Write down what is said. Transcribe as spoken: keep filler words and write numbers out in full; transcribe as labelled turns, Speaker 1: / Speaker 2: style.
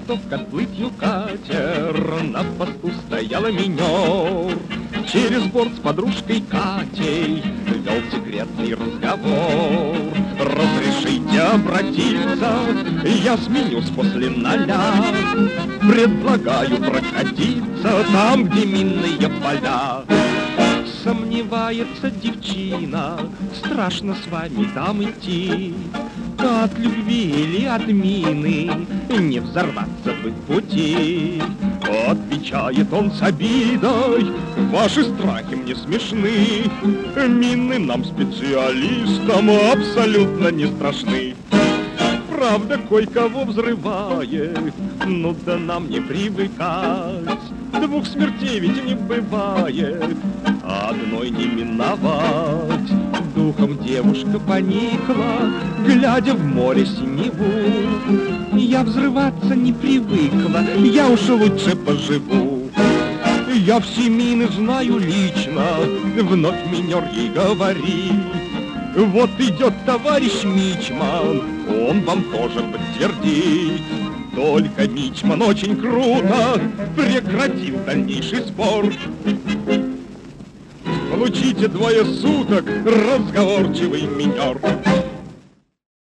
Speaker 1: готов к отплытию катер, на посту стояла минер. Через борт с подружкой Катей вел секретный разговор. Разрешите обратиться, я сменюсь после ноля. Предлагаю прокатиться там, где минные поля. Сомневается девчина, страшно с вами там идти. От любви или от мины не взорваться бы в пути. Отвечает он с обидой: ваши страхи мне смешны, мины нам, специалистам, абсолютно не страшны. Правда, кое-кого взрывает, ну да нам не привыкать. Двух смертей ведь не бывает, одной не миновать. Духом девушка поникла, глядя в море синеву. Я взрываться не привыкла, я уж лучше поживу. Я все мины знаю лично, вновь минер ей говорит. Вот идет товарищ Мичман, он вам тоже подтвердит. Только Мичман очень круто прекратил дальнейший спор. Получите двое суток, разговорчивый минер.